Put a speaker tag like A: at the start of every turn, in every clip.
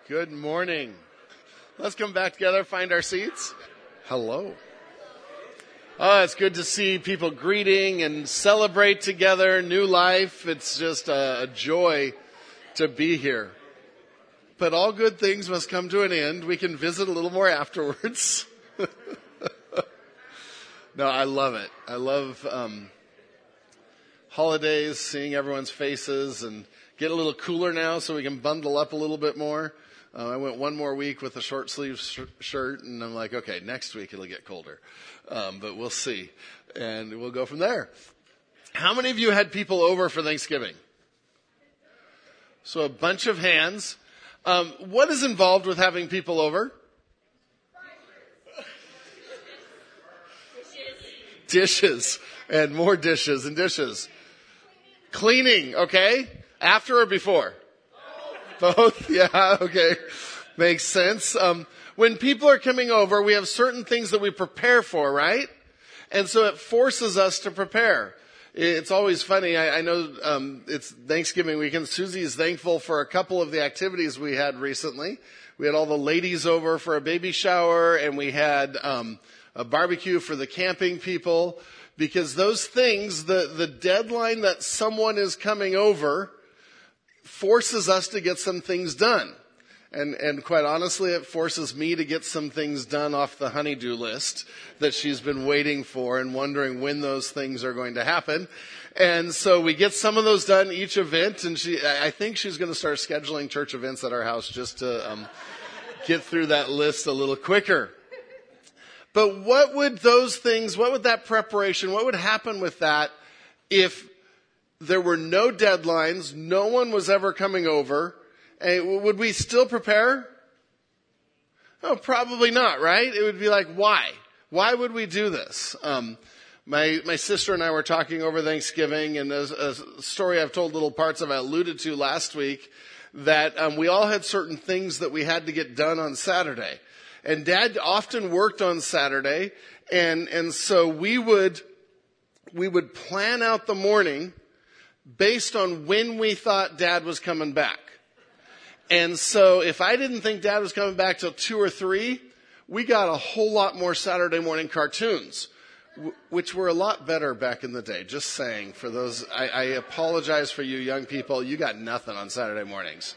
A: Good morning. Let's come back together, find our seats. Hello. Oh, it's good to see people greeting and celebrate together, new life. It's just a joy to be here. But all good things must come to an end. We can visit a little more afterwards. No, I love it. I love holidays, seeing everyone's faces, and get a little cooler now so we can bundle up a little bit more. I went one more week with a short sleeve shirt, and I'm like, okay, next week it'll get colder. But we'll see. And we'll go from there. How many of you had people over for Thanksgiving? So a bunch of hands. What is involved with having people over? Dishes. And more dishes and dishes. Cleaning, okay? After or before? Both? Yeah, okay. Makes sense. When people are coming over, we have certain things that we prepare for, right? And so it forces us to prepare. It's always funny. I know it's Thanksgiving weekend. Susie is thankful for a couple of the activities we had recently. We had all the ladies over for a baby shower, and we had a barbecue for the camping people. Because those things, the deadline that someone is coming over forces us to get some things done. And quite honestly, it forces me to get some things done off the honey-do list that she's been waiting for and wondering when those things are going to happen. And so we get some of those done each event, and I think she's going to start scheduling church events at our house just to get through that list a little quicker. But what would that preparation, what would happen with that if there were no deadlines, no one was ever coming over? Would we still prepare? Oh, probably not, right? It would be like, why? Why would we do this? My sister and I were talking over Thanksgiving, and there's a story I've told little parts of, I alluded to last week, that we all had certain things that we had to get done on Saturday. And Dad often worked on Saturday, and so we would plan out the morning based on when we thought Dad was coming back. And so if I didn't think Dad was coming back till 2 or 3, we got a whole lot more Saturday morning cartoons, which were a lot better back in the day. Just saying, for those, I apologize for you young people, you got nothing on Saturday mornings.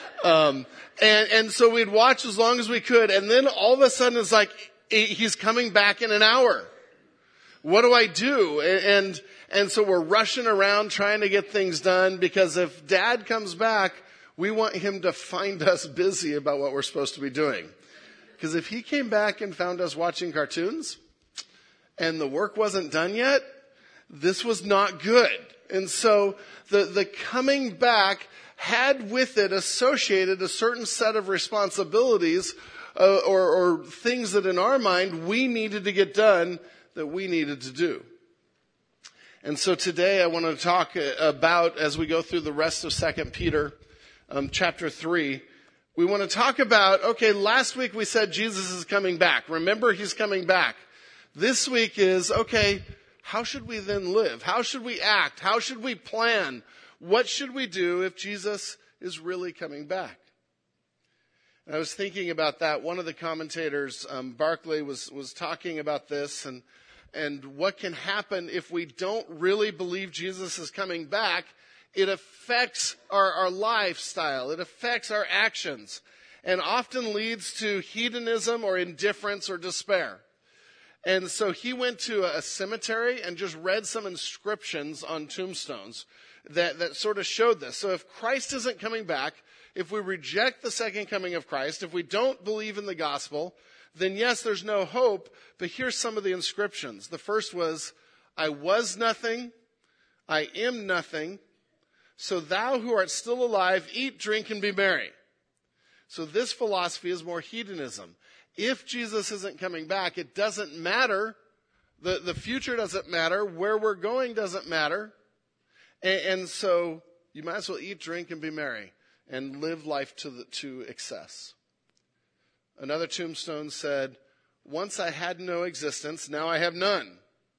A: And so we'd watch as long as we could, and then all of a sudden it's like, he's coming back in an hour. What do I do? And so we're rushing around trying to get things done, because if Dad comes back, we want him to find us busy about what we're supposed to be doing. Because if he came back and found us watching cartoons and the work wasn't done yet, this was not good. And so the coming back had with it associated a certain set of responsibilities or things that in our mind we needed to get done, that we needed to do. And so today I want to talk about, as we go through the rest of 2 Peter chapter 3, we want to talk about, okay, last week we said Jesus is coming back. Remember, he's coming back. This week is, okay, how should we then live? How should we act? How should we plan? What should we do if Jesus is really coming back? And I was thinking about that. One of the commentators, Barclay, was talking about this and what can happen if we don't really believe Jesus is coming back. It affects our lifestyle. It affects our actions, and often leads to hedonism or indifference or despair. And so he went to a cemetery and just read some inscriptions on tombstones that sort of showed this. So if Christ isn't coming back, if we reject the second coming of Christ, if we don't believe in the gospel, then yes, there's no hope. But here's some of the inscriptions. The first was, I was nothing, I am nothing, so thou who art still alive, eat, drink, and be merry. So this philosophy is more hedonism. If Jesus isn't coming back, it doesn't matter. The future doesn't matter. Where we're going doesn't matter. And so you might as well eat, drink, and be merry and live life to excess. Another tombstone said, once I had no existence, now I have none.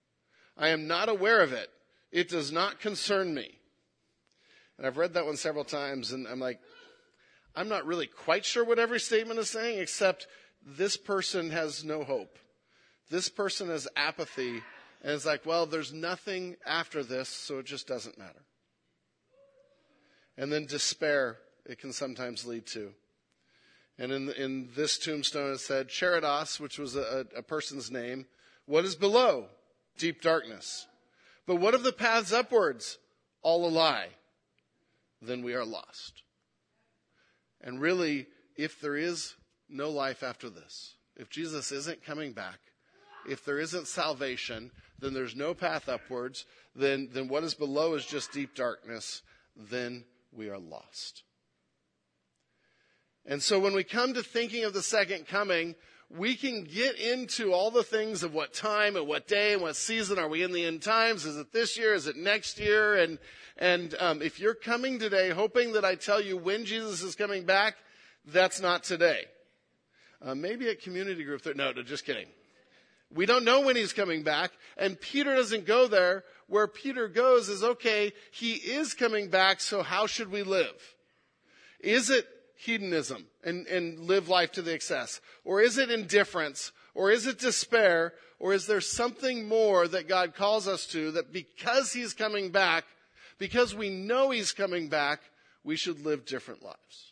A: I am not aware of it. It does not concern me. And I've read that one several times, and I'm like, I'm not really quite sure what every statement is saying, except this person has no hope. This person has apathy, and it's like, well, there's nothing after this, so it just doesn't matter. And then despair, it can sometimes lead to. And in this tombstone it said, Charitos, which was a person's name. What is below? Deep darkness. But what of the paths upwards? All a lie. Then we are lost. And really, if there is no life after this, if Jesus isn't coming back, if there isn't salvation, then there's no path upwards, then what is below is just deep darkness, then we are lost. And so when we come to thinking of the second coming, we can get into all the things of what time and what day and what season. Are we in the end times? Is it this year? Is it next year? And if you're coming today hoping that I tell you when Jesus is coming back, that's not today. Maybe at community group. No, just kidding. We don't know when he's coming back, and Peter doesn't go there. Where Peter goes is, okay, he is coming back, so how should we live? Is it hedonism and live life to the excess? Or is it indifference? Or is it despair? Or is there something more that God calls us to, that because he's coming back, because we know he's coming back, we should live different lives?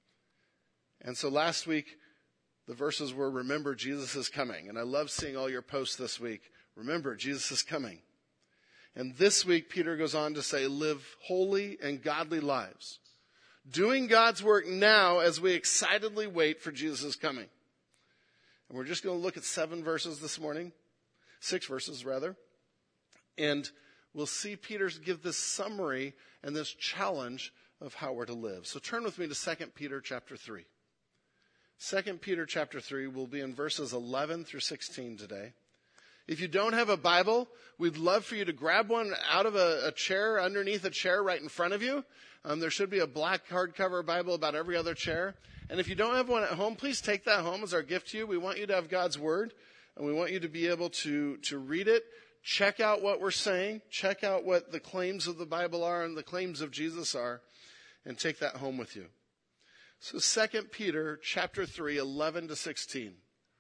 A: And so last week, the verses were, remember, Jesus is coming. And I love seeing all your posts this week. Remember, Jesus is coming. And this week, Peter goes on to say, live holy and godly lives, doing God's work now as we excitedly wait for Jesus' coming. And we're just going to look at 7 verses this morning, 6 verses rather. And we'll see Peter give this summary and this challenge of how we're to live. So turn with me to 2 Peter chapter 3. 2 Peter chapter 3 will be in verses 11 through 16 today. If you don't have a Bible, we'd love for you to grab one out of a chair, underneath a chair right in front of you. There should be a black hardcover Bible about every other chair. And if you don't have one at home, please take that home as our gift to you. We want you to have God's Word, and we want you to be able to read it, check out what we're saying, check out what the claims of the Bible are and the claims of Jesus are, and take that home with you. So 2 Peter chapter 3, 11 to 16.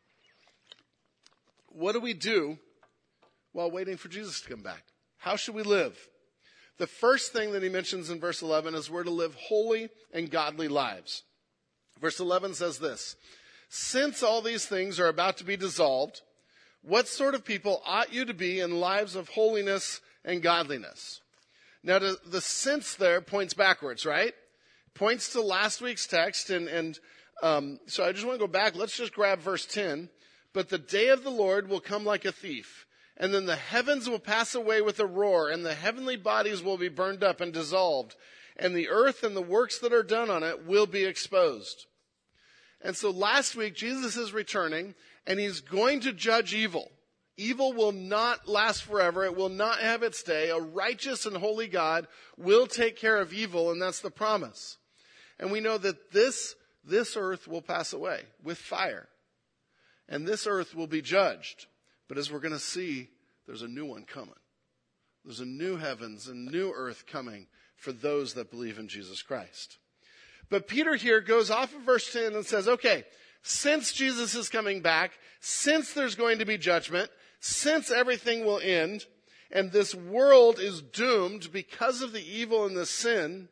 A: What do we do while waiting for Jesus to come back? How should we live? The first thing that he mentions in verse 11 is we're to live holy and godly lives. Verse 11 says this, since all these things are about to be dissolved, what sort of people ought you to be in lives of holiness and godliness? Now, the since there points backwards, right? Points to last week's text, and so I just want to go back. Let's just grab verse 10. But the day of the Lord will come like a thief, and then the heavens will pass away with a roar, and the heavenly bodies will be burned up and dissolved, and the earth and the works that are done on it will be exposed. And so last week, Jesus is returning, and he's going to judge evil. Evil will not last forever. It will not have its day. A righteous and holy God will take care of evil, and that's the promise. And we know that this earth will pass away with fire. And this earth will be judged. But as we're going to see, there's a new one coming. There's a new heavens and new earth coming for those that believe in Jesus Christ. But Peter here goes off of verse 10 and says, okay, since Jesus is coming back, since there's going to be judgment, since everything will end, and this world is doomed because of the evil and the sin,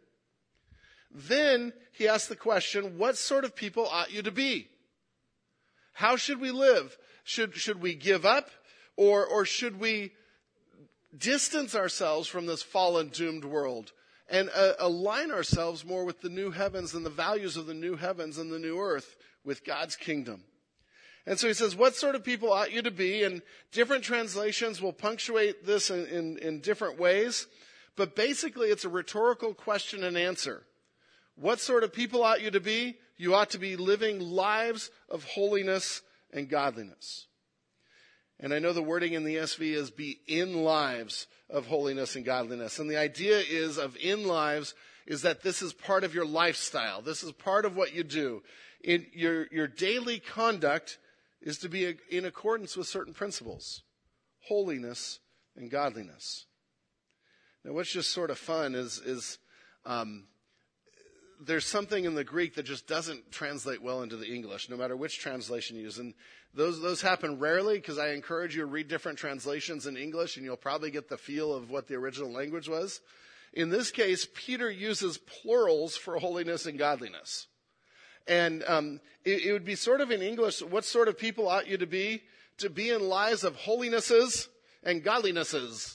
A: then he asks the question, what sort of people ought you to be? How should we live? Should we give up? Or should we distance ourselves from this fallen, doomed world and align ourselves more with the new heavens and the values of the new heavens and the new earth with God's kingdom? And so he says, what sort of people ought you to be? And different translations will punctuate this in different ways. But basically, it's a rhetorical question and answer. What sort of people ought you to be? You ought to be living lives of holiness and godliness. And I know the wording in the ESV is be in lives of holiness and godliness. And the idea is of in lives is that this is part of your lifestyle. This is part of what you do. In your daily conduct is to be in accordance with certain principles, holiness and godliness. Now, what's just sort of fun is there's something in the Greek that just doesn't translate well into the English, no matter which translation you use. And those happen rarely, because I encourage you to read different translations in English, and you'll probably get the feel of what the original language was. In this case, Peter uses plurals for holiness and godliness. And it would be sort of in English, what sort of people ought you to be? To be in lives of holinesses and godlinesses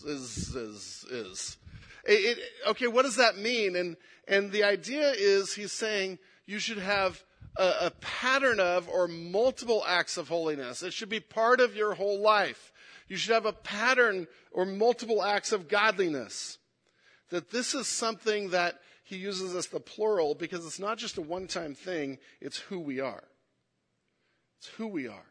A: is. Okay, what does that mean? And the idea is he's saying you should have a pattern of or multiple acts of holiness. It should be part of your whole life. You should have a pattern or multiple acts of godliness. That this is something that he uses as the plural because it's not just a one-time thing, it's who we are. It's who we are.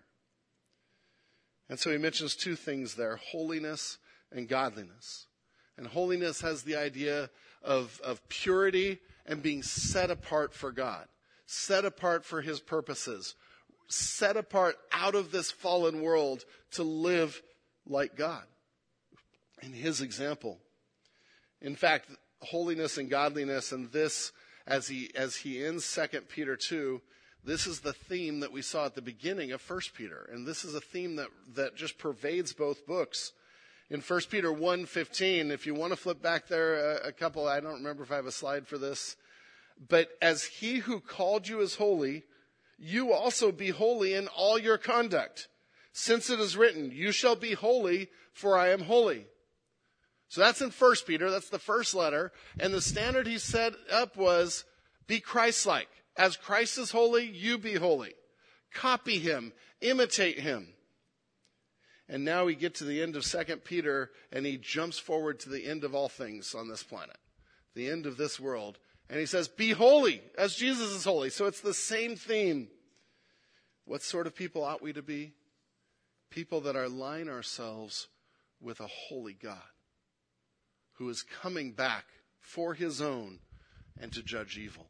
A: And so he mentions two things there, holiness and godliness. And holiness has the idea of purity and being set apart for God, set apart for his purposes, set apart out of this fallen world to live like God in his example. In fact, holiness and godliness, and this, as he ends 2 Peter 2, this is the theme that we saw at the beginning of 1 Peter. And this is a theme that just pervades both books. In 1 Peter 1:15, if you want to flip back there a couple, I don't remember if I have a slide for this. But as he who called you is holy, you also be holy in all your conduct. Since it is written, you shall be holy, for I am holy. So that's in 1 Peter, that's the first letter. And the standard he set up was, be Christ-like. As Christ is holy, you be holy. Copy him, imitate him. And now we get to the end of 2 Peter, and he jumps forward to the end of all things on this planet, the end of this world. And he says, be holy, as Jesus is holy. So it's the same theme. What sort of people ought we to be? People that align ourselves with a holy God who is coming back for his own and to judge evil.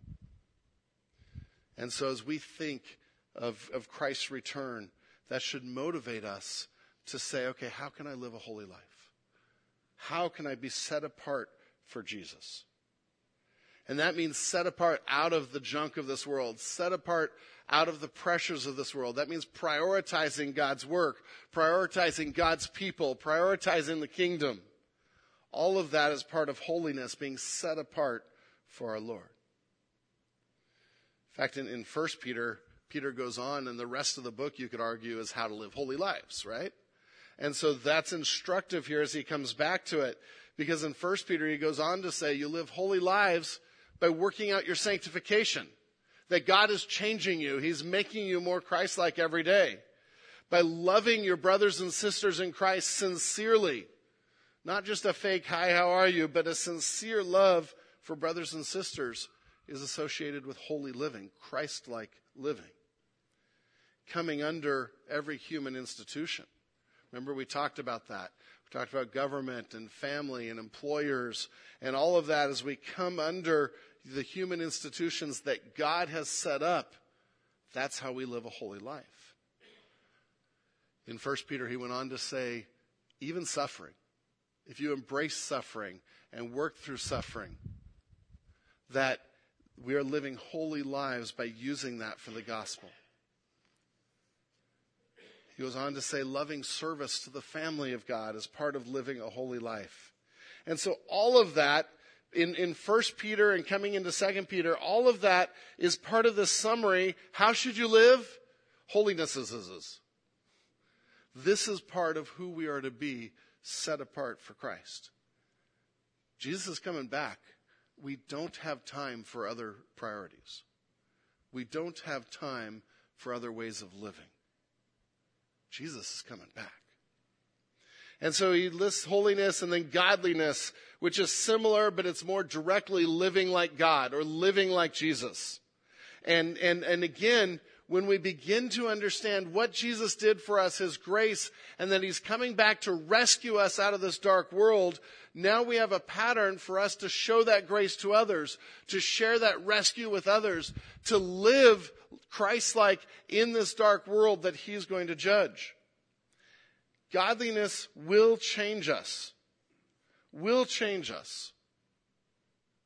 A: And so as we think of Christ's return, that should motivate us to say, okay, how can I live a holy life? How can I be set apart for Jesus? And that means set apart out of the junk of this world, set apart out of the pressures of this world. That means prioritizing God's work, prioritizing God's people, prioritizing the kingdom. All of that is part of holiness, being set apart for our Lord. In fact, in 1 Peter, Peter goes on, and the rest of the book, you could argue, is how to live holy lives, right? And so that's instructive here as he comes back to it. Because in 1 Peter, he goes on to say, you live holy lives by working out your sanctification. That God is changing you. He's making you more Christ-like every day. By loving your brothers and sisters in Christ sincerely. Not just a fake, hi, how are you? But a sincere love for brothers and sisters is associated with holy living, Christ-like living. Coming under every human institution. Remember, we talked about that. We talked about government and family and employers and all of that as we come under the human institutions that God has set up. That's how we live a holy life. In 1 Peter, he went on to say, even suffering, if you embrace suffering and work through suffering, that we are living holy lives by using that for the gospel. He goes on to say loving service to the family of God is part of living a holy life. And so all of that in 1 Peter and coming into 2 Peter, all of that is part of the summary. How should you live? Holiness is. This is part of who we are to be, set apart for Christ. Jesus is coming back. We don't have time for other priorities. We don't have time for other ways of living. Jesus is coming back. And so he lists holiness and then godliness, which is similar, but it's more directly living like God or living like Jesus. And again, when we begin to understand what Jesus did for us, his grace, and that he's coming back to rescue us out of this dark world, now we have a pattern for us to show that grace to others, to share that rescue with others, to live Christ-like in this dark world that he's going to judge. Godliness will change us. Will change us.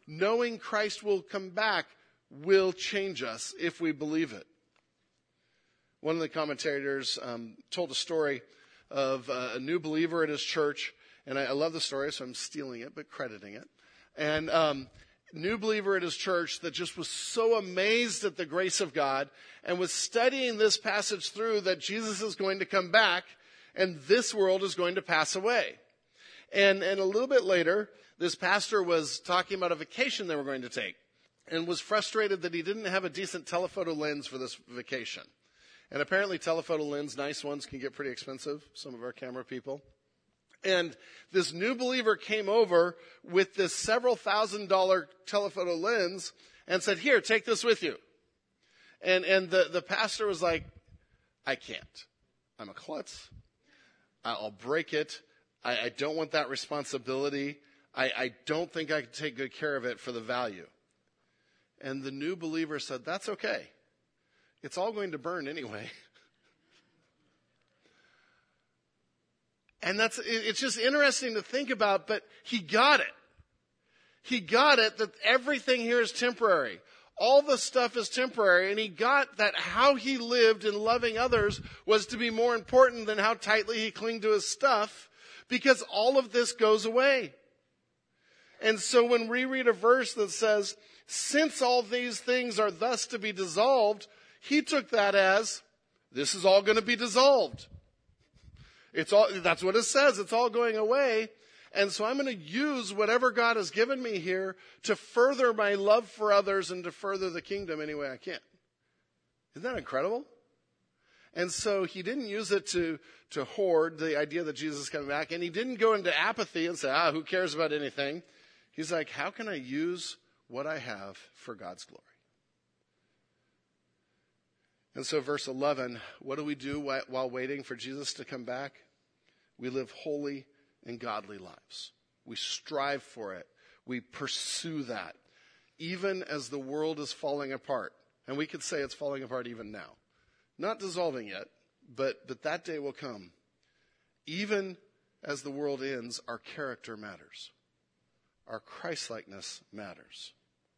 A: knowing Christ will come back will change us if we believe it. One of the commentators told a story of a new believer at his church, and I love the story, so I'm stealing it, but crediting it. And new believer at his church that just was so amazed at the grace of God and was studying this passage through that Jesus is going to come back and this world is going to pass away. And a little bit later, this pastor was talking about a vacation they were going to take and was frustrated that he didn't have a decent telephoto lens for this vacation. And apparently telephoto lens, nice ones, can get pretty expensive, some of our camera people. And this new believer came over with this several $1,000 telephoto lens and said, here, take this with you. And the pastor was like, I can't. I'm a klutz. I'll break it. I don't want that responsibility. I don't think I can take good care of it for the value. And the new believer said, that's okay. It's all going to burn anyway. And it's just interesting to think about, but he got it. He got it that everything here is temporary. All the stuff is temporary, and he got that how he lived in loving others was to be more important than how tightly he clung to his stuff, because all of this goes away. And so when we read a verse that says, since all these things are thus to be dissolved, he took that as, this is all going to be dissolved. That's what it says. It's all going away. And so I'm going to use whatever God has given me here to further my love for others and to further the kingdom any way I can. Isn't that incredible? And so he didn't use it to hoard the idea that Jesus is coming back. And he didn't go into apathy and say, who cares about anything? He's like, how can I use what I have for God's glory? And so verse 11, what do we do while waiting for Jesus to come back? We live holy and godly lives. We strive for it. We pursue that, even as the world is falling apart. And we could say it's falling apart even now. Not dissolving yet, but that day will come. Even as the world ends, our character matters. Our Christ-likeness matters.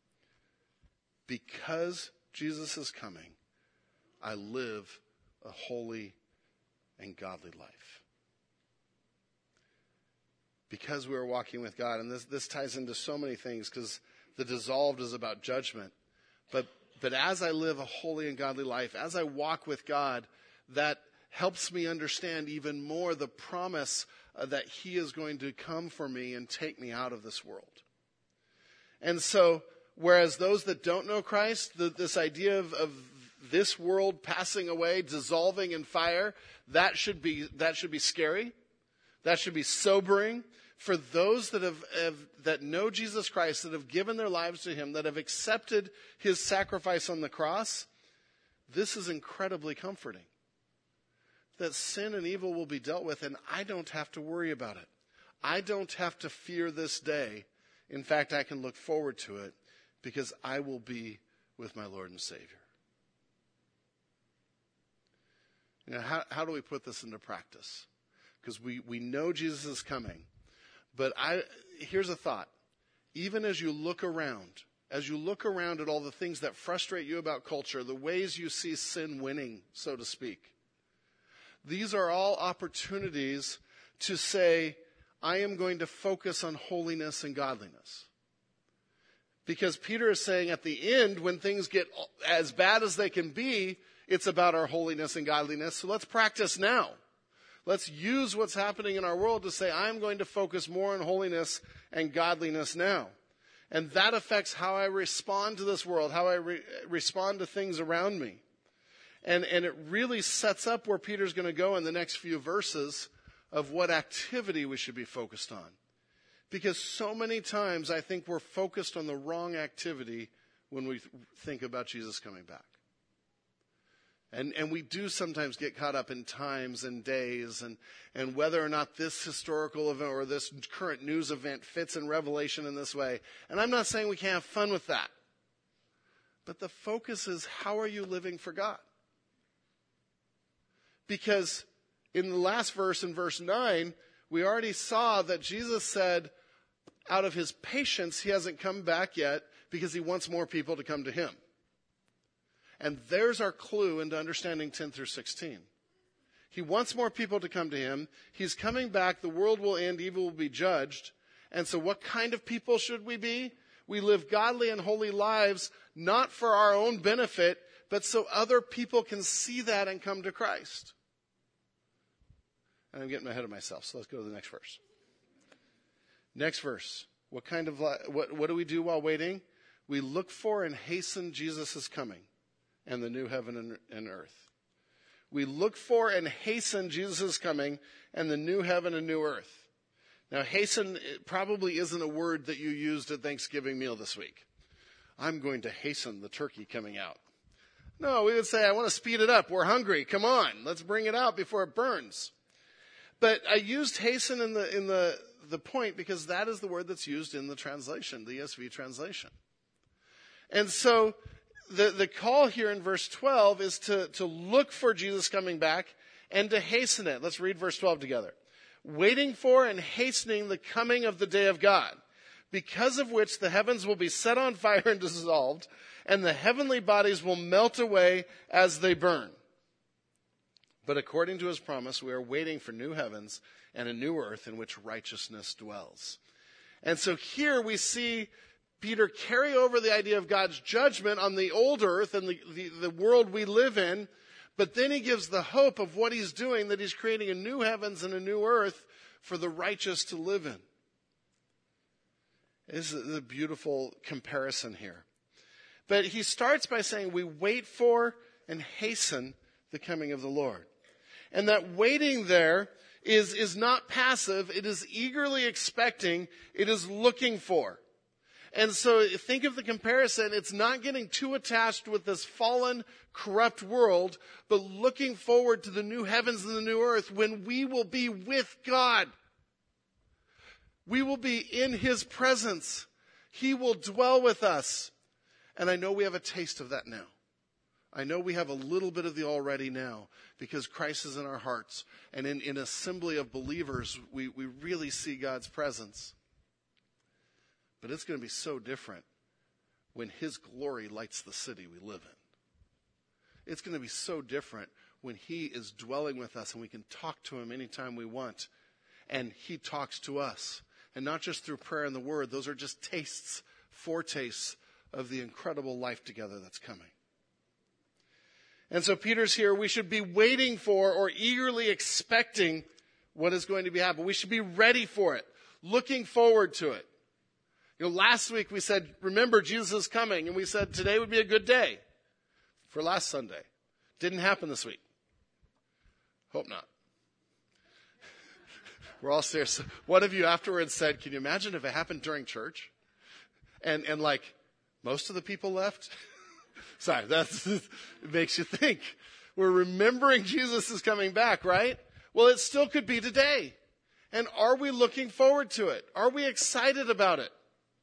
A: Because Jesus is coming, I live a holy and godly life. Because we are walking with God, and this ties into so many things, because the dissolved is about judgment. But as I live a holy and godly life, as I walk with God, that helps me understand even more the promise that he is going to come for me and take me out of this world. And so, whereas those that don't know Christ, this idea of this world passing away, dissolving in fire, that should be scary. That should be sobering. For those that know Jesus Christ, that have given their lives to him, that have accepted his sacrifice on the cross, this is incredibly comforting. That sin and evil will be dealt with, and I don't have to worry about it. I don't have to fear this day. In fact, I can look forward to it because I will be with my Lord and Savior. You know, how do we put this into practice? Because we know Jesus is coming. But here's a thought. Even as you look around at all the things that frustrate you about culture, the ways you see sin winning, so to speak, these are all opportunities to say, I am going to focus on holiness and godliness. Because Peter is saying at the end, when things get as bad as they can be, it's about our holiness and godliness. So let's practice now. Let's use what's happening in our world to say, I'm going to focus more on holiness and godliness now. And that affects how I respond to this world, how I respond to things around me. And it really sets up where Peter's going to go in the next few verses of what activity we should be focused on. Because so many times I think we're focused on the wrong activity when we think about Jesus coming back. And we do sometimes get caught up in times and days and whether or not this historical event or this current news event fits in Revelation in this way. And I'm not saying we can't have fun with that. But the focus is, how are you living for God? Because in the last verse, in verse 9, we already saw that Jesus said, out of his patience, he hasn't come back yet because he wants more people to come to him. And there's our clue into understanding 10 through 16. He wants more people to come to him. He's coming back. The world will end. Evil will be judged. And so what kind of people should we be? We live godly and holy lives, not for our own benefit, but so other people can see that and come to Christ. And I'm getting ahead of myself, so let's go to the next verse. Next verse. What do we do while waiting? We look for and hasten Jesus' coming and the new heaven and earth. We look for and hasten Jesus' coming and the new heaven and new earth. Now, hasten probably isn't a word that you used at Thanksgiving meal this week. I'm going to hasten the turkey coming out. No, we would say, I want to speed it up. We're hungry. Come on. Let's bring it out before it burns. But I used hasten in the point because that is the word that's used in the translation, the ESV translation. And so the call here in verse 12 is to look for Jesus coming back and to hasten it. Let's read verse 12 together. Waiting for and hastening the coming of the day of God, because of which the heavens will be set on fire and dissolved, and the heavenly bodies will melt away as they burn. But according to his promise, we are waiting for new heavens and a new earth in which righteousness dwells. And so here we see Peter carry over the idea of God's judgment on the old earth and the world we live in, but then he gives the hope of what he's doing, that he's creating a new heavens and a new earth for the righteous to live in. This is a beautiful comparison here. But he starts by saying we wait for and hasten the coming of the Lord. And that waiting there is not passive. It is eagerly expecting. It is looking for. And so think of the comparison. It's not getting too attached with this fallen, corrupt world, but looking forward to the new heavens and the new earth when we will be with God. We will be in his presence. He will dwell with us. And I know we have a taste of that now. I know we have a little bit of the already now because Christ is in our hearts. And in an assembly of believers, we really see God's presence. But it's going to be so different when his glory lights the city we live in. It's going to be so different when he is dwelling with us and we can talk to him anytime we want. And he talks to us. And not just through prayer and the word. Those are just tastes, foretastes of the incredible life together that's coming. And so Peter's here. We should be waiting for or eagerly expecting what is going to be happening. We should be ready for it. Looking forward to it. Last week we said, remember, Jesus is coming. And we said today would be a good day for last Sunday. Didn't happen this week. Hope not. We're all serious. One of you afterwards said, can you imagine if it happened during church? And like most of the people left? Sorry, it makes you think. We're remembering Jesus is coming back, right? Well, it still could be today. And are we looking forward to it? Are we excited about it?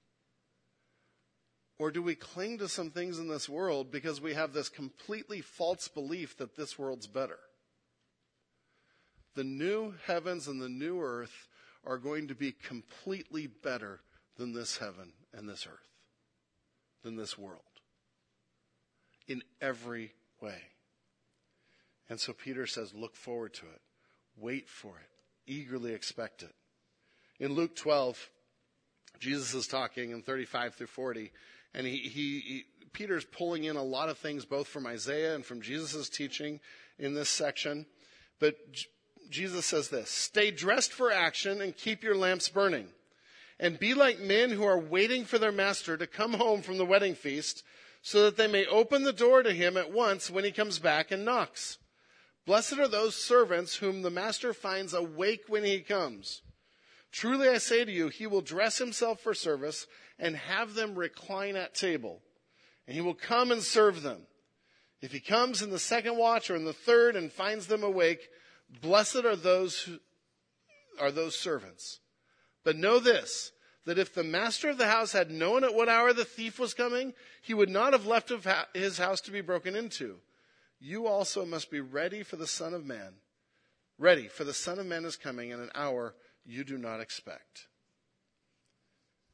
A: Or do we cling to some things in this world because we have this completely false belief that this world's better? The new heavens and the new earth are going to be completely better than this heaven and this earth, than this world, in every way. And so Peter says, look forward to it. Wait for it. Eagerly expect it. In Luke 12, Jesus is talking in 35 through 40, and Peter's pulling in a lot of things both from Isaiah and from Jesus' teaching in this section. But Jesus says this, stay dressed for action and keep your lamps burning. And be like men who are waiting for their master to come home from the wedding feast so that they may open the door to him at once when he comes back and knocks. Blessed are those servants whom the master finds awake when he comes. Truly I say to you, he will dress himself for service and have them recline at table. And he will come and serve them. If he comes in the second watch or in the third and finds them awake, blessed are those servants. But know this, that if the master of the house had known at what hour the thief was coming, he would not have left his house to be broken into. You also must be ready, for the Son of Man is coming in an hour you do not expect.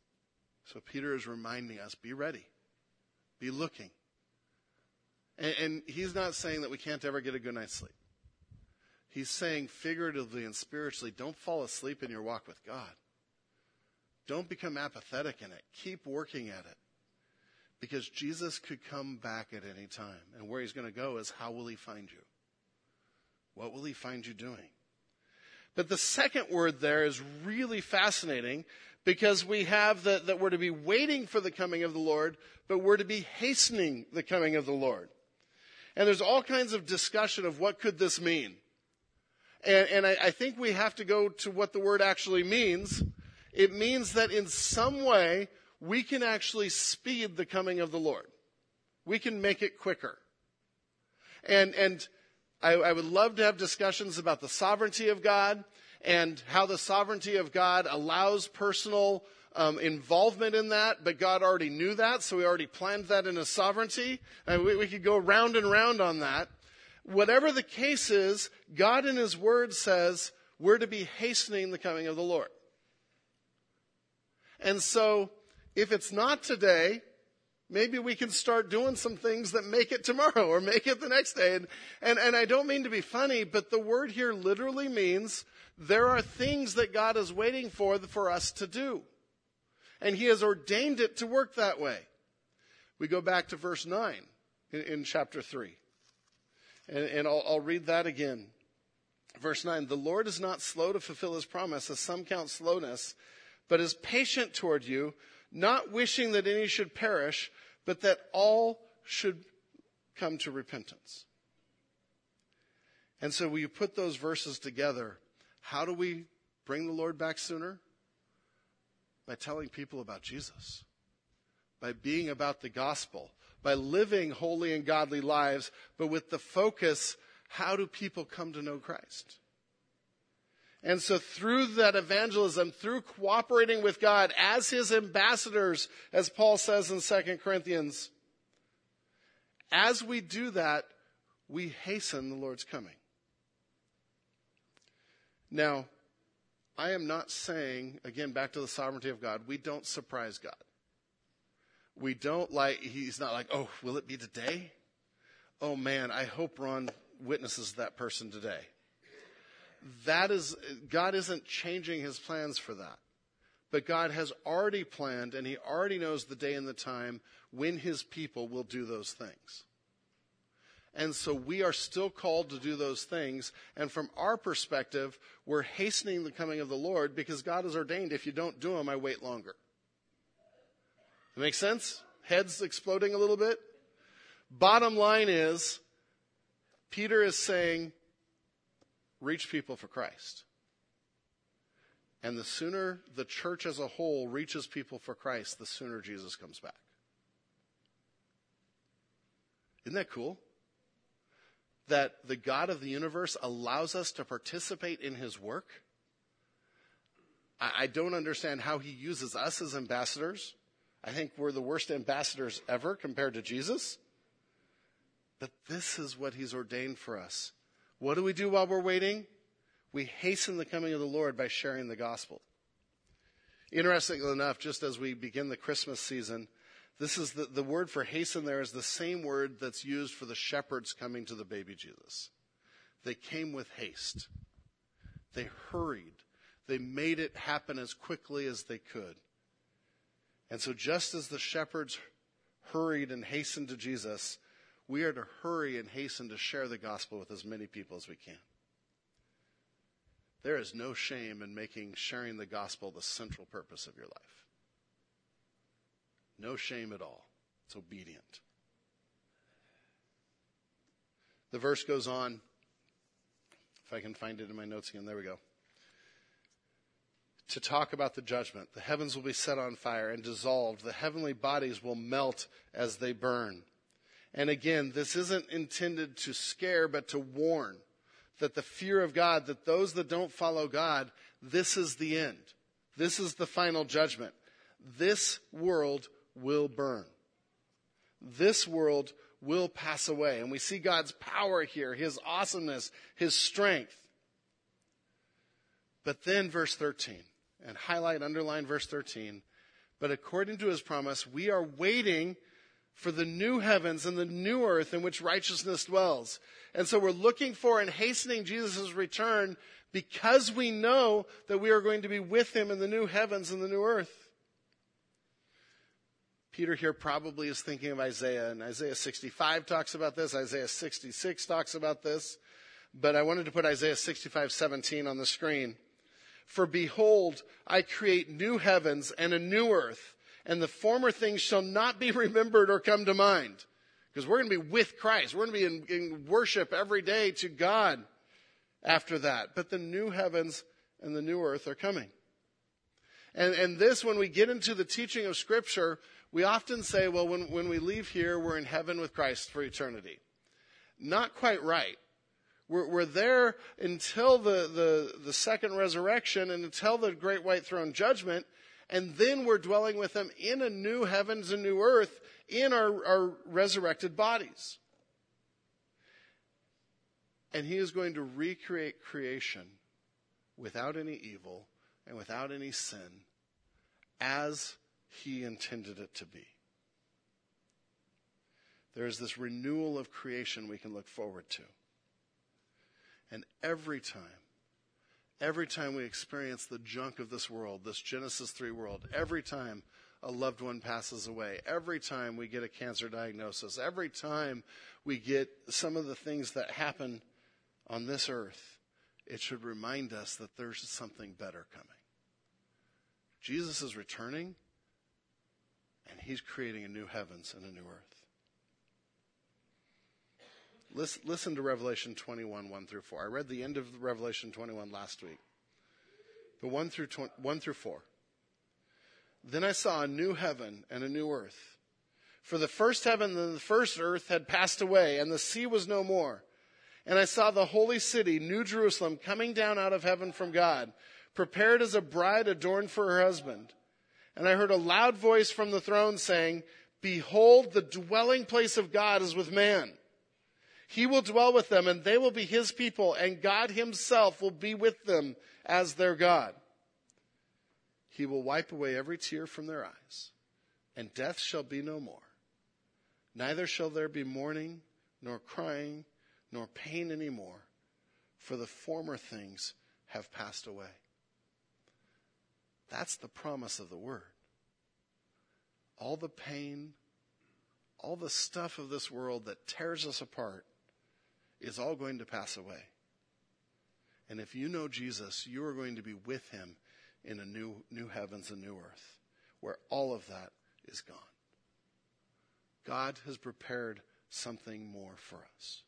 A: So Peter is reminding us, be ready. Be looking. And he's not saying that we can't ever get a good night's sleep. He's saying figuratively and spiritually, don't fall asleep in your walk with God. Don't become apathetic in it. Keep working at it. Because Jesus could come back at any time. And where he's going to go is, how will he find you? What will he find you doing? But the second word there is really fascinating, because we have that we're to be waiting for the coming of the Lord, but we're to be hastening the coming of the Lord. And there's all kinds of discussion of what could this mean. And I think we have to go to what the word actually means. It means that in some way, we can actually speed the coming of the Lord. We can make it quicker. And I would love to have discussions about the sovereignty of God and how the sovereignty of God allows personal involvement in that, but God already knew that, so he already planned that in his sovereignty. And we could go round and round on that. Whatever the case is, God in his word says we're to be hastening the coming of the Lord. And so, if it's not today, maybe we can start doing some things that make it tomorrow or make it the next day. And I don't mean to be funny, but the word here literally means there are things that God is waiting for us to do. And he has ordained it to work that way. We go back to verse 9 in chapter 3. And I'll read that again. Verse 9, the Lord is not slow to fulfill his promise, as some count slowness, but is patient toward you, not wishing that any should perish, but that all should come to repentance. And so when you put those verses together, how do we bring the Lord back sooner? By telling people about Jesus, by being about the gospel, by living holy and godly lives, but with the focus, how do people come to know Christ? And so through that evangelism, through cooperating with God as his ambassadors, as Paul says in 2 Corinthians, as we do that, we hasten the Lord's coming. Now, I am not saying, again, back to the sovereignty of God, we don't surprise God. We don't he's not like, oh, will it be today? Oh man, I hope Ron witnesses that person today. God isn't changing his plans for that. But God has already planned, and he already knows the day and the time when his people will do those things. And so we are still called to do those things. And from our perspective, we're hastening the coming of the Lord because God has ordained, if you don't do them, I wait longer. That make sense? Heads exploding a little bit? Bottom line is, Peter is saying, reach people for Christ. And the sooner the church as a whole reaches people for Christ, the sooner Jesus comes back. Isn't that cool? That the God of the universe allows us to participate in his work. I don't understand how he uses us as ambassadors. I think we're the worst ambassadors ever compared to Jesus. But this is what he's ordained for us. What do we do while we're waiting? We hasten the coming of the Lord by sharing the gospel. Interestingly enough, just as we begin the Christmas season, this is the word for hasten there is the same word that's used for the shepherds coming to the baby Jesus. They came with haste. They hurried. They made it happen as quickly as they could. And so just as the shepherds hurried and hastened to Jesus, we are to hurry and hasten to share the gospel with as many people as we can. There is no shame in making sharing the gospel the central purpose of your life. No shame at all. It's obedient. The verse goes on. If I can find it in my notes again. There we go. To talk about the judgment. The heavens will be set on fire and dissolved. The heavenly bodies will melt as they burn. And again, this isn't intended to scare, but to warn that the fear of God, that those that don't follow God, this is the end. This is the final judgment. This world will burn. This world will pass away. And we see God's power here, his awesomeness, his strength. But then verse 13, and highlight, underline verse 13, But according to his promise, we are waiting for the new heavens and the new earth in which righteousness dwells. And so we're looking for and hastening Jesus' return because we know that we are going to be with him in the new heavens and the new earth. Peter here probably is thinking of Isaiah, and Isaiah 65 talks about this. Isaiah 66 talks about this. But I wanted to put Isaiah 65:17 on the screen. For behold, I create new heavens and a new earth, and the former things shall not be remembered or come to mind. Because we're going to be with Christ. We're going to be in worship every day to God after that. But the new heavens and the new earth are coming. And this, when we get into the teaching of Scripture, we often say, well, when we leave here, we're in heaven with Christ for eternity. Not quite right. We're there until the second resurrection and until the great white throne judgment, and then we're dwelling with him in a new heavens and new earth in our resurrected bodies. And he is going to recreate creation without any evil and without any sin as he intended it to be. There is this renewal of creation we can look forward to. And every time we experience the junk of this world, this Genesis 3 world, every time a loved one passes away, every time we get a cancer diagnosis, every time we get some of the things that happen on this earth, it should remind us that there's something better coming. Jesus is returning, and he's creating a new heavens and a new earth. Listen to Revelation 21, 1 through 4. I read the end of Revelation 21 last week. But 1 through 4. Then I saw a new heaven and a new earth. For the first heaven and the first earth had passed away, and the sea was no more. And I saw the holy city, New Jerusalem, coming down out of heaven from God, prepared as a bride adorned for her husband. And I heard a loud voice from the throne saying, Behold, the dwelling place of God is with man. He will dwell with them, and they will be his people, and God himself will be with them as their God. He will wipe away every tear from their eyes, and death shall be no more. Neither shall there be mourning, nor crying, nor pain any more, for the former things have passed away. That's the promise of the word. All the pain, all the stuff of this world that tears us apart is all going to pass away. And if you know Jesus, you are going to be with him in a new heavens and new earth, where all of that is gone. God has prepared something more for us.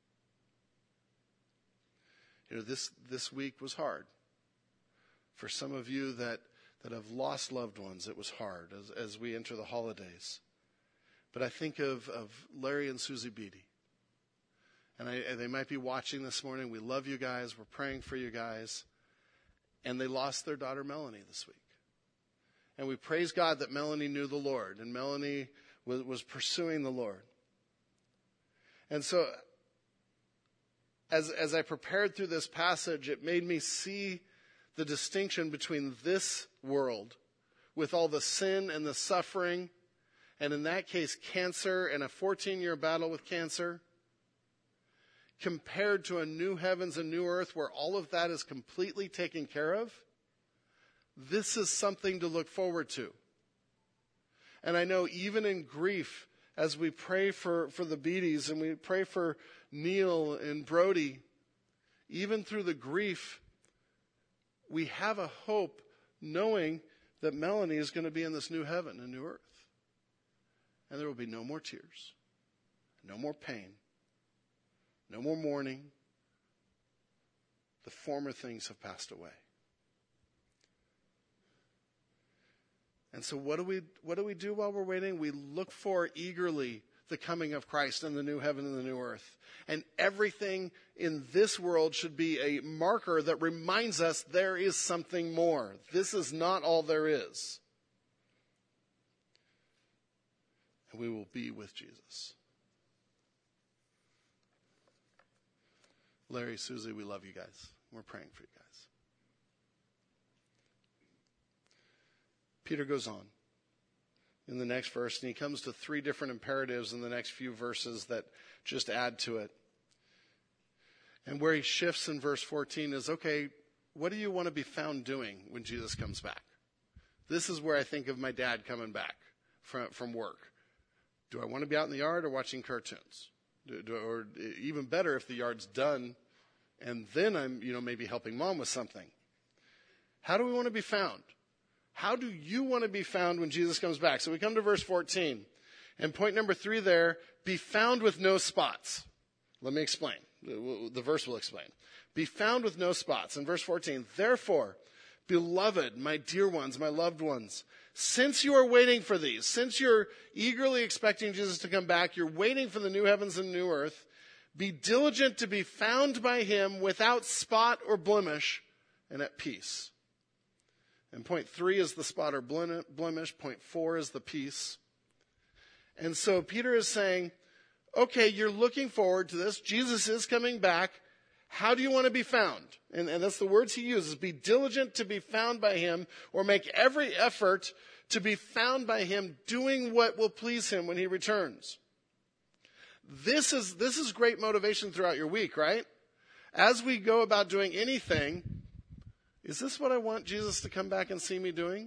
A: You know, this week was hard. For some of you that have lost loved ones, it was hard as we enter the holidays. But I think of Larry and Susie Beatty. And they might be watching this morning. We love you guys. We're praying for you guys. And they lost their daughter Melanie this week. And we praise God that Melanie knew the Lord. And Melanie was pursuing the Lord. And so as I prepared through this passage, it made me see the distinction between this world with all the sin and the suffering, and in that case, cancer and a 14-year battle with cancer, compared to a new heavens and new earth where all of that is completely taken care of. This is something to look forward to. And I know even in grief, as we pray for the Beatties and we pray for Neil and Brody, even through the grief, we have a hope knowing that Melanie is going to be in this new heaven and new earth. And there will be no more tears, no more pain, no more mourning. The former things have passed away. And so what do we do while we're waiting? We look for eagerly the coming of Christ and the new heaven and the new earth. And everything in this world should be a marker that reminds us there is something more. This is not all there is. And we will be with Jesus. Larry, Susie, we love you guys. We're praying for you guys. Peter goes on. in the next verse, and he comes to 3 different imperatives in the next few verses that just add to it. And where he shifts in verse 14 is, okay, what do you want to be found doing when Jesus comes back? This is where I think of my dad coming back from work. Do I want to be out in the yard or watching cartoons? Or even better, if the yard's done and then I'm, maybe helping mom with something. How do we want to be found? How do you want to be found when Jesus comes back? So we come to verse 14. And point number 3 there, be found with no spots. Let me explain. The verse will explain. Be found with no spots. In verse 14, therefore, beloved, my dear ones, my loved ones, since you are waiting for these, since you're eagerly expecting Jesus to come back, you're waiting for the new heavens and new earth, be diligent to be found by him without spot or blemish and at peace. And point 3 is the spot or blemish. Point 4 is the peace. And so Peter is saying, okay, you're looking forward to this. Jesus is coming back. How do you want to be found? And that's the words he uses. Be diligent to be found by him, or make every effort to be found by him, doing what will please him when he returns. This is great motivation throughout your week, right? As we go about doing anything, is this what I want Jesus to come back and see me doing?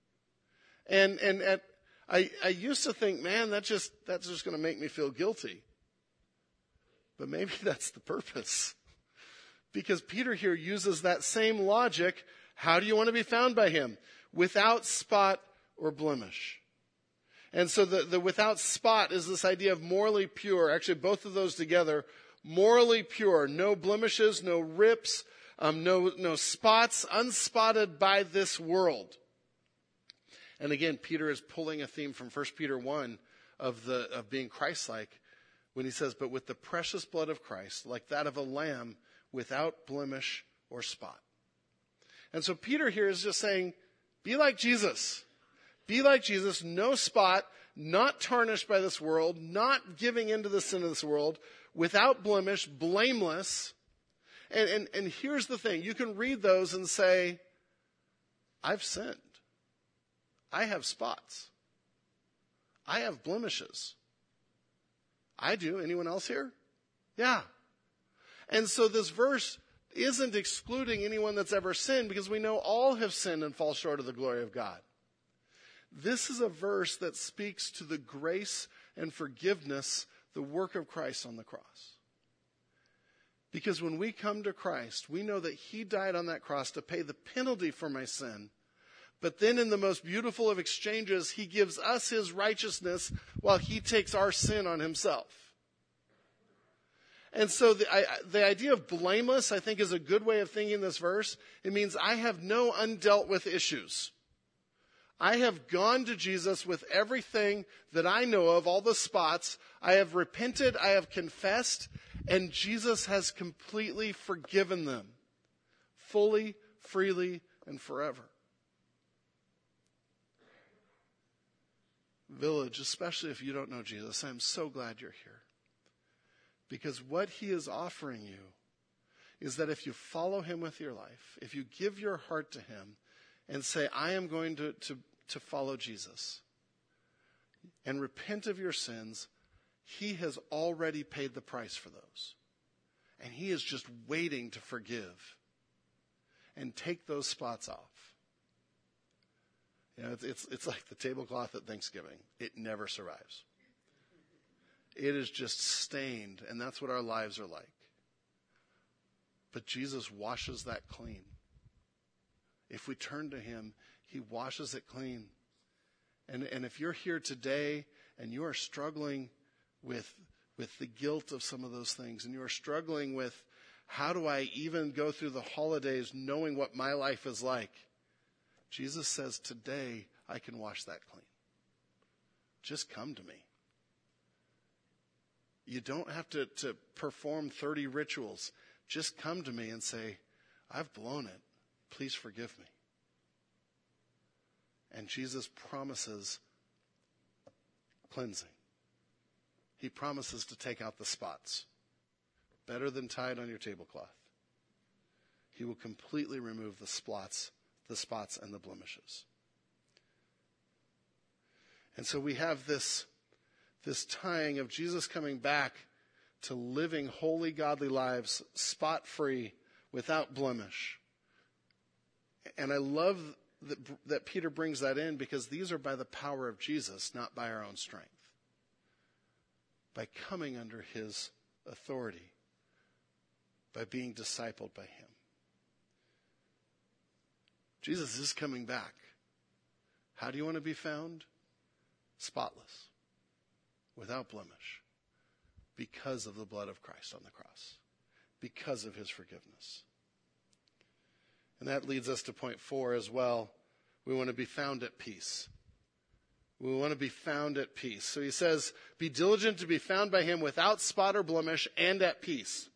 A: I used to think, man, that's just going to make me feel guilty. But maybe that's the purpose. Because Peter here uses that same logic. How do you want to be found by him? Without spot or blemish. And so the without spot is this idea of morally pure. Actually, both of those together, morally pure. No blemishes, no rips, no spots, unspotted by this world. And again, Peter is pulling a theme from 1 Peter 1 of being Christ-like when he says, but with the precious blood of Christ, like that of a lamb, without blemish or spot. And so Peter here is just saying, be like Jesus. Be like Jesus, no spot, not tarnished by this world, not giving into the sin of this world, without blemish, blameless. And here's the thing. You can read those and say, I've sinned. I have spots. I have blemishes. I do. Anyone else here? Yeah. And so this verse isn't excluding anyone that's ever sinned, because we know all have sinned and fall short of the glory of God. This is a verse that speaks to the grace and forgiveness, the work of Christ on the cross. Because when we come to Christ, we know that he died on that cross to pay the penalty for my sin. But then in the most beautiful of exchanges, he gives us his righteousness while he takes our sin on himself. And so the idea of blameless, I think, is a good way of thinking this verse. It means I have no undealt with issues. I have gone to Jesus with everything that I know of, all the spots. I have repented, I have confessed, and Jesus has completely forgiven them. Fully, freely, and forever. Village, especially if you don't know Jesus, I'm so glad you're here. Because what he is offering you is that if you follow him with your life, if you give your heart to him and say, I am going to follow Jesus and repent of your sins, he has already paid the price for those. And he is just waiting to forgive and take those spots off. You know, it's like the tablecloth at Thanksgiving. It never survives. It is just stained, and that's what our lives are like. But Jesus washes that clean. If we turn to him, he washes it clean. And if you're here today and you are struggling with the guilt of some of those things, and you are struggling with how do I even go through the holidays knowing what my life is like, Jesus says, today I can wash that clean. Just come to me. You don't have to perform 30 rituals. Just come to me and say, I've blown it. Please forgive me. And Jesus promises cleansing. He promises to take out the spots. Better than tied on your tablecloth. He will completely remove the spots and the blemishes. And so we have this tying of Jesus coming back to living holy, godly lives, spot-free, without blemish. And I love that Peter brings that in, because these are by the power of Jesus, not by our own strength. By coming under his authority, by being discipled by him. Jesus is coming back. How do you want to be found? Spotless, without blemish, because of the blood of Christ on the cross, because of his forgiveness. And that leads us to point 4 as well. We want to be found at peace. We want to be found at peace. So he says, be diligent to be found by him without spot or blemish and at peace.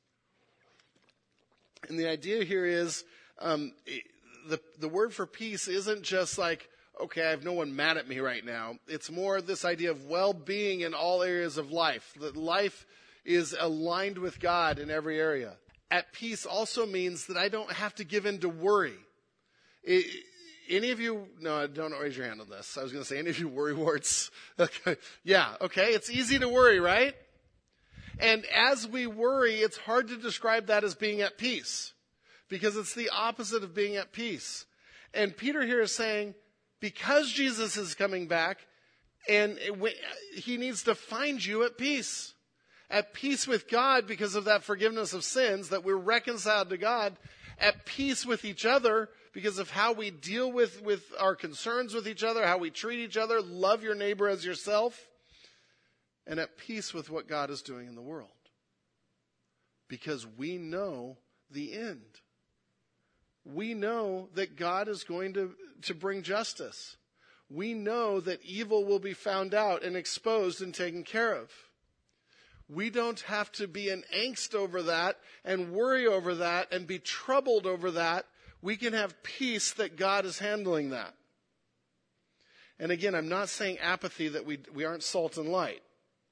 A: And the idea here is, the word for peace isn't just like, okay, I have no one mad at me right now. It's more this idea of well-being in all areas of life. That life is aligned with God in every area. At peace also means that I don't have to give in to worry. Any of you, no, don't raise your hand on this. I was going to say, any of you worry warts? Okay. Yeah, okay. It's easy to worry, right? And as we worry, it's hard to describe that as being at peace, because it's the opposite of being at peace. And Peter here is saying, because Jesus is coming back, and he needs to find you at peace with God because of that forgiveness of sins, that we're reconciled to God, at peace with each other because of how we deal with our concerns with each other, how we treat each other, love your neighbor as yourself, and at peace with what God is doing in the world. Because we know the end. We know that God is going to bring justice. We know that evil will be found out and exposed and taken care of. We don't have to be in angst over that and worry over that and be troubled over that. We can have peace that God is handling that. And again, I'm not saying apathy, that we aren't salt and light.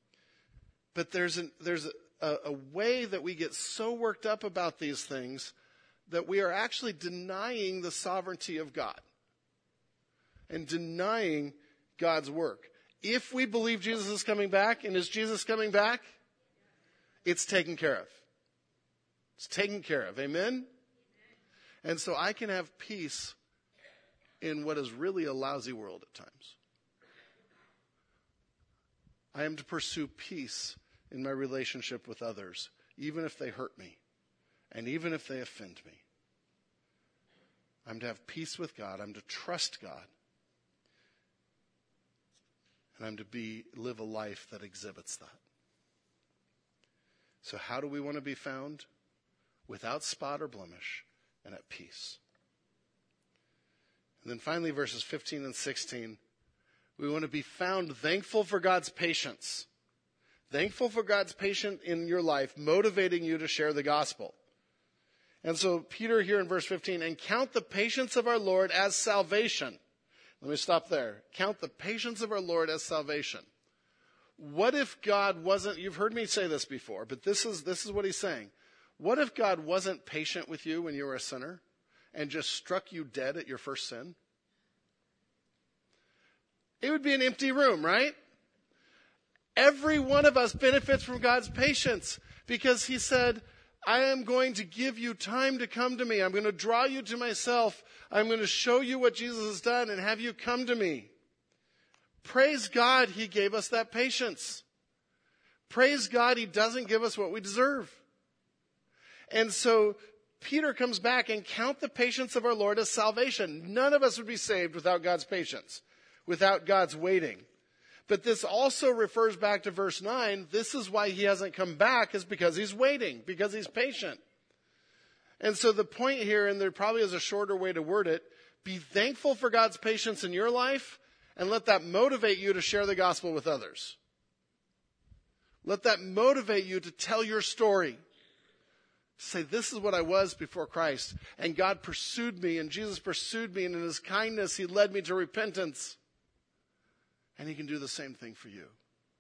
A: But there's a way that we get so worked up about these things that we are actually denying the sovereignty of God and denying God's work. If we believe Jesus is coming back, and is Jesus coming back, it's taken care of. It's taken care of. Amen? And so I can have peace in what is really a lousy world at times. I am to pursue peace in my relationship with others, even if they hurt me and even if they offend me. I'm to have peace with God. I'm to trust God. And I'm to live a life that exhibits that. So how do we want to be found? Without spot or blemish and at peace. And then finally, verses 15 and 16, we want to be found thankful for God's patience. Thankful for God's patience in your life, motivating you to share the gospel. And so Peter here in verse 15, and count the patience of our Lord as salvation. Let me stop there. Count the patience of our Lord as salvation. What if God wasn't, you've heard me say this before, but this is what he's saying. What if God wasn't patient with you when you were a sinner and just struck you dead at your first sin? It would be an empty room, right? Every one of us benefits from God's patience because he said, I am going to give you time to come to me. I'm going to draw you to myself. I'm going to show you what Jesus has done and have you come to me. Praise God, he gave us that patience. Praise God, he doesn't give us what we deserve. And so Peter comes back and count the patience of our Lord as salvation. None of us would be saved without God's patience, without God's waiting. But this also refers back to verse 9. This is why he hasn't come back, is because he's waiting, because he's patient. And so the point here, and there probably is a shorter way to word it, be thankful for God's patience in your life and let that motivate you to share the gospel with others. Let that motivate you to tell your story. Say, this is what I was before Christ, and God pursued me, and Jesus pursued me, and in his kindness he led me to repentance. And he can do the same thing for you.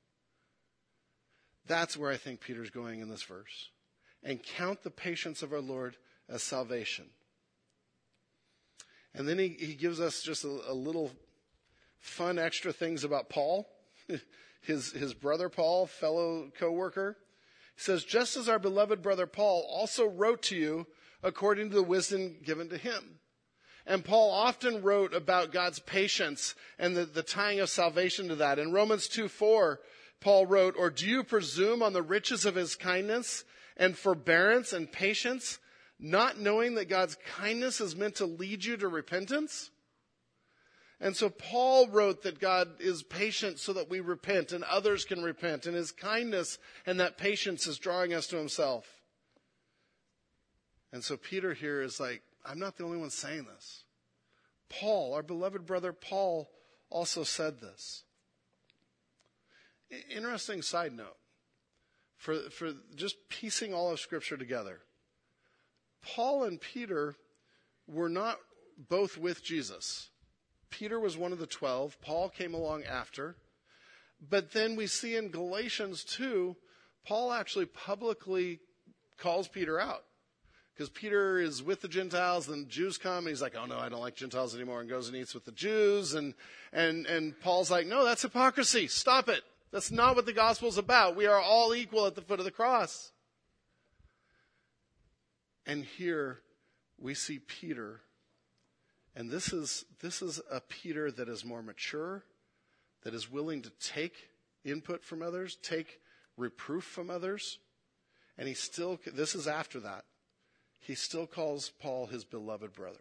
A: That's where I think Peter's going in this verse. And count the patience of our Lord as salvation. And then he gives us just a little fun extra things about Paul, his brother Paul, fellow co-worker. He says, just as our beloved brother Paul also wrote to you according to the wisdom given to him. And Paul often wrote about God's patience and the tying of salvation to that. In Romans 2:4, Paul wrote, or do you presume on the riches of his kindness and forbearance and patience, not knowing that God's kindness is meant to lead you to repentance? And so Paul wrote that God is patient so that we repent and others can repent. And his kindness and that patience is drawing us to himself. And so Peter here is like, I'm not the only one saying this. Paul, our beloved brother Paul, also said this. Interesting side note. For just piecing all of Scripture together. Paul and Peter were not both with Jesus. Peter was one of the 12. Paul came along after. But then we see in Galatians 2, Paul actually publicly calls Peter out. Because Peter is with the Gentiles, and the Jews come, and he's like, oh no, I don't like Gentiles anymore, and goes and eats with the Jews. And Paul's like, no, that's hypocrisy. Stop it. That's not what the gospel's about. We are all equal at the foot of the cross. And here we see Peter, and this is a Peter that is more mature, that is willing to take input from others, take reproof from others. And this is after that. He still calls Paul his beloved brother.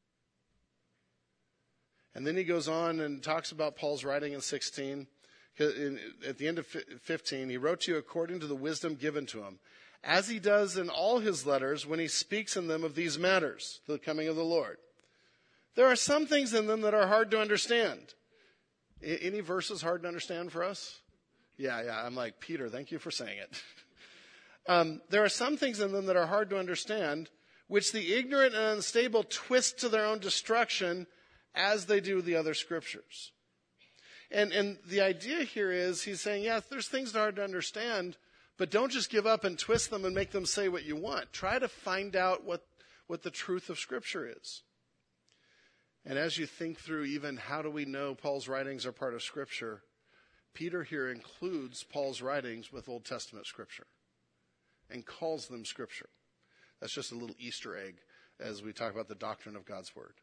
A: And then he goes on and talks about Paul's writing in 16. At the end of 15, he wrote to you according to the wisdom given to him, as he does in all his letters when he speaks in them of these matters, the coming of the Lord. There are some things in them that are hard to understand. Any verses hard to understand for us? Yeah, I'm like, Peter, thank you for saying it. There are some things in them that are hard to understand, which the ignorant and unstable twist to their own destruction as they do the other scriptures. And the idea here is he's saying, yeah, there's things that are hard to understand, but don't just give up and twist them and make them say what you want. Try to find out what the truth of Scripture is. And as you think through even how do we know Paul's writings are part of Scripture, Peter here includes Paul's writings with Old Testament Scripture and calls them Scripture. That's just a little Easter egg as we talk about the doctrine of God's Word.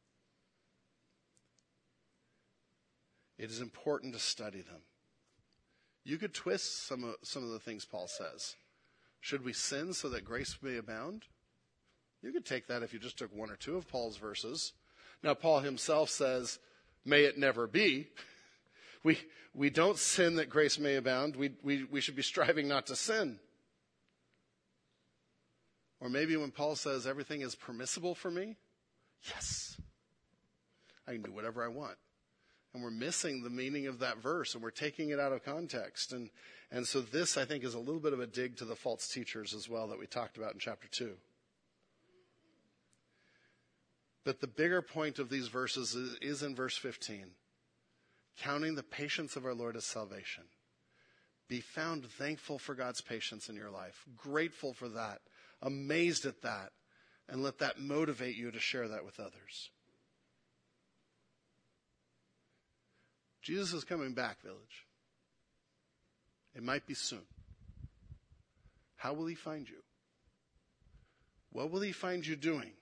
A: It is important to study them. You could twist some of the things Paul says. Should we sin so that grace may abound? You could take that if you just took one or two of Paul's verses. Now, Paul himself says, may it never be. We don't sin that grace may abound. We should be striving not to sin. Or maybe when Paul says everything is permissible for me, yes, I can do whatever I want. And we're missing the meaning of that verse, and we're taking it out of context. And so this, I think, is a little bit of a dig to the false teachers as well that we talked about in chapter 2. But the bigger point of these verses is in verse 15. Counting the patience of our Lord as salvation. Be found thankful for God's patience in your life. Grateful for that. Amazed at that. And let that motivate you to share that with others. Jesus is coming back, Village. It might be soon. How will he find you? What will he find you doing?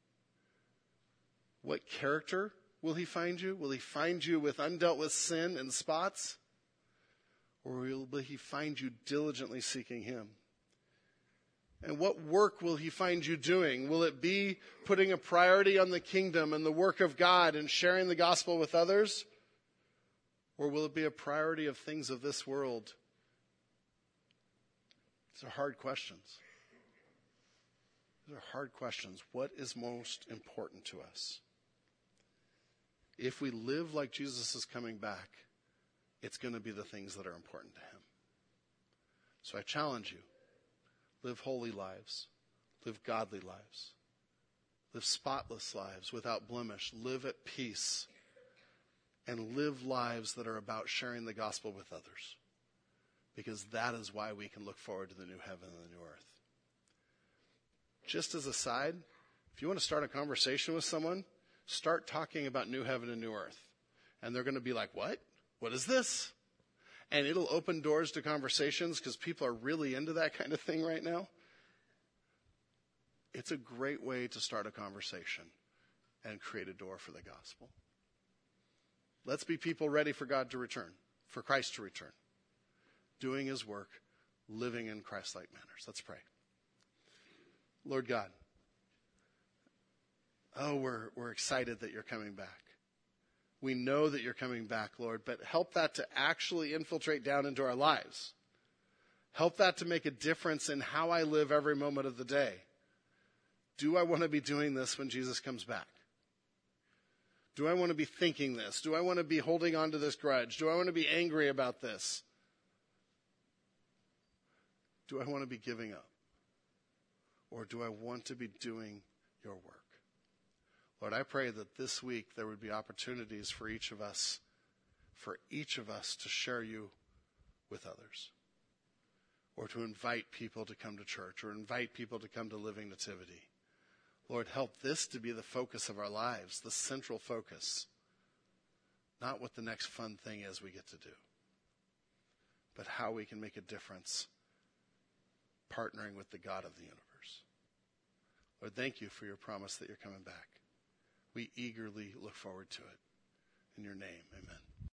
A: What character will he find you? Will he find you with undealt with sin and spots? Or will he find you diligently seeking him? And what work will he find you doing? Will it be putting a priority on the kingdom and the work of God and sharing the gospel with others? Or will it be a priority of things of this world? These are hard questions. These are hard questions. What is most important to us? If we live like Jesus is coming back, it's going to be the things that are important to him. So I challenge you. Live holy lives. Live godly lives. Live spotless lives without blemish. Live at peace. And live lives that are about sharing the gospel with others. Because that is why we can look forward to the new heaven and the new earth. Just as a side, if you want to start a conversation with someone, start talking about new heaven and new earth. And they're going to be like, what? What is this? And it'll open doors to conversations because people are really into that kind of thing right now. It's a great way to start a conversation and create a door for the gospel. Let's be people ready for God to return, for Christ to return, doing his work, living in Christ-like manners. Let's pray. Lord God, we're excited that you're coming back. We know that you're coming back, Lord, but help that to actually infiltrate down into our lives. Help that to make a difference in how I live every moment of the day. Do I want to be doing this when Jesus comes back? Do I want to be thinking this? Do I want to be holding on to this grudge? Do I want to be angry about this? Do I want to be giving up? Or do I want to be doing your work? Lord, I pray that this week there would be opportunities for each of us to share you with others, or to invite people to come to church, or invite people to come to Living Nativity. Lord, help this to be the focus of our lives, the central focus, not what the next fun thing is we get to do, but how we can make a difference partnering with the God of the universe. Lord, thank you for your promise that you're coming back. We eagerly look forward to it. In your name, amen.